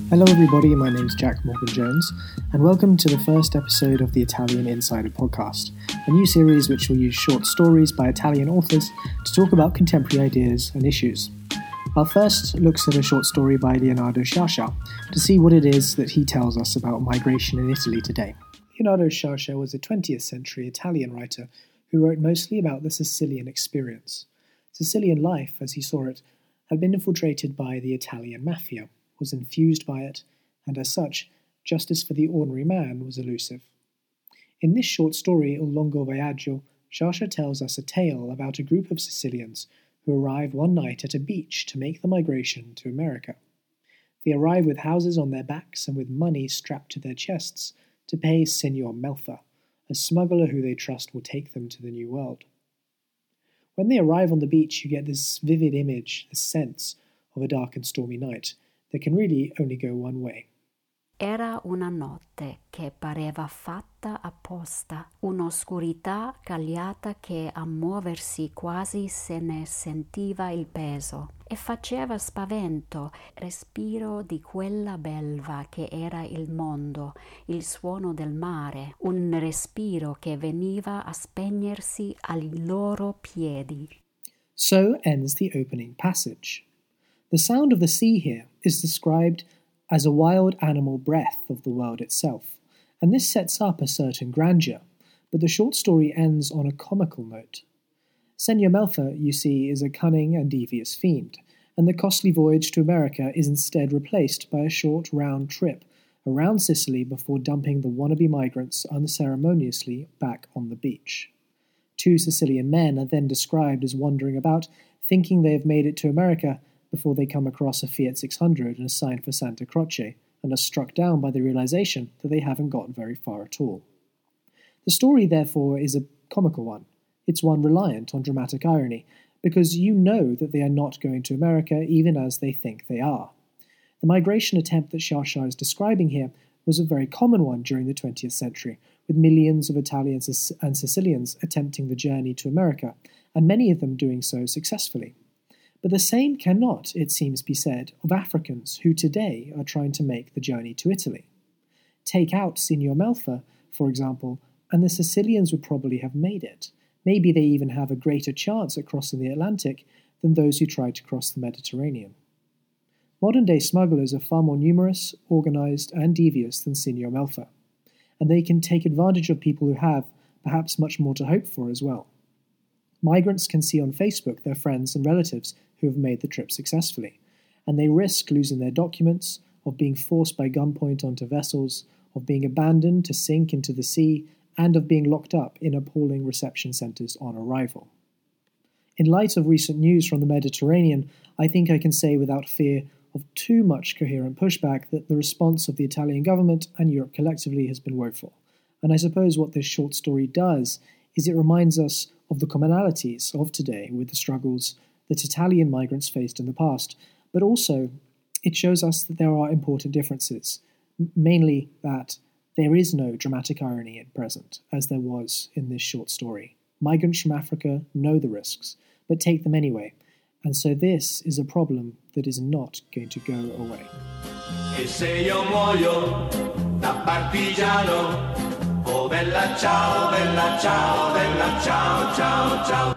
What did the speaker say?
Hello everybody, my name is Jack Morgan Jones, and welcome to the first episode of the Italian Insider podcast, a new series which will use short stories by Italian authors to talk about contemporary ideas and issues. Our first looks at a short story by Leonardo Sciascia to see what it is that he tells us about migration in Italy today. Leonardo Sciascia was a 20th century Italian writer who wrote mostly about the Sicilian experience. Sicilian life, as he saw it, had been infiltrated by the Italian mafia, was infused by it, and as such, justice for the ordinary man was elusive. In this short story, Il Lungo Viaggio, Sciascia tells us a tale about a group of Sicilians who arrive one night at a beach to make the migration to America. They arrive with houses on their backs and with money strapped to their chests to pay Signor Melfa, a smuggler who they trust will take them to the New World. When they arrive on the beach, you get this vivid image, this sense of a dark and stormy night that can really only go one way. Era una notte che pareva fatta apposta, un'oscurità cagliata che a muoversi quasi se ne sentiva il peso e faceva spavento, respiro di quella belva che era il mondo, il suono del mare, un respiro che veniva a spegnersi ai loro piedi. So ends the opening passage. The sound of the sea here is described as a wild animal breath of the world itself, and this sets up a certain grandeur, but the short story ends on a comical note. Signor Melfa, you see, is a cunning and devious fiend, and the costly voyage to America is instead replaced by a short round trip around Sicily before dumping the wannabe migrants unceremoniously back on the beach. Two Sicilian men are then described as wandering about, thinking they have made it to America, before they come across a Fiat 600 and a sign for Santa Croce, and are struck down by the realization that they haven't gotten very far at all. The story, therefore, is a comical one. It's one reliant on dramatic irony, because you know that they are not going to America even as they think they are. The migration attempt that Sciascia is describing here was a very common one during the 20th century, with millions of Italians and Sicilians attempting the journey to America, and many of them doing so successfully. But the same cannot, it seems, be said of Africans who today are trying to make the journey to Italy. Take out Signor Melfa, for example, and the Sicilians would probably have made it. Maybe they even have a greater chance at crossing the Atlantic than those who tried to cross the Mediterranean. Modern-day smugglers are far more numerous, organized, and devious than Signor Melfa, and they can take advantage of people who have, perhaps, much more to hope for as well. Migrants can see on Facebook their friends and relatives who have made the trip successfully, and they risk losing their documents, of being forced by gunpoint onto vessels, of being abandoned to sink into the sea, and of being locked up in appalling reception centres on arrival. In light of recent news from the Mediterranean, I think I can say without fear of too much coherent pushback that the response of the Italian government and Europe collectively has been woeful. And I suppose what this short story does is it reminds us of the commonalities of today with the struggles that Italian migrants faced in the past, but also it shows us that there are important differences, mainly that there is no dramatic irony at present, as there was in this short story. Migrants from Africa know the risks, but take them anyway, and so this is a problem that is not going to go away. E se io muoio da partigiano, oh bella ciao, ciao, ciao, ciao.